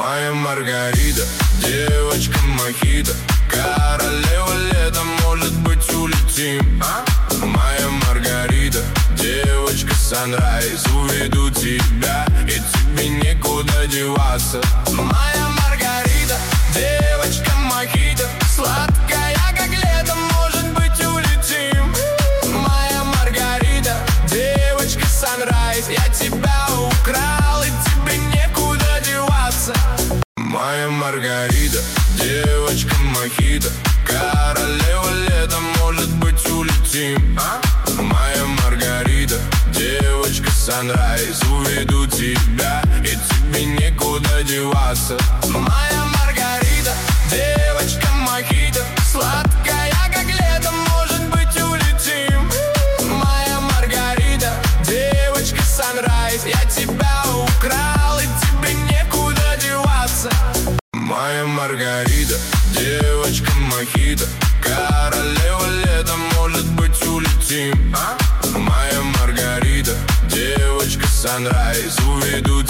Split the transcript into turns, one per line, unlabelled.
Моя Маргарита, девочка мохито, королева лета, может быть улетим. Моя Маргарита, девочка санрайз, уведу тебя, и тебе некуда деваться. Моя Маргарита, девочка мохито, сладкая как лето, может быть улетим. Моя Маргарита, девочка санрайз, я тебя украл, и тебе некуда деваться. Моя Маргарита, девочка мохито, королева лета, может быть улетим. Моя Маргарита, девочка санрайз, уведу тебя, и тебе некуда деваться. Моя Маргарита, девочка мохито, сладкая как лето, может быть улетим. Моя Маргарита, девочка санрайз, я тебя украл, и тебе некуда деваться. Моя Маргарита, девочка мохито, королева лета, может быть улетим. Моя Маргарита, девочка санрайз, уведу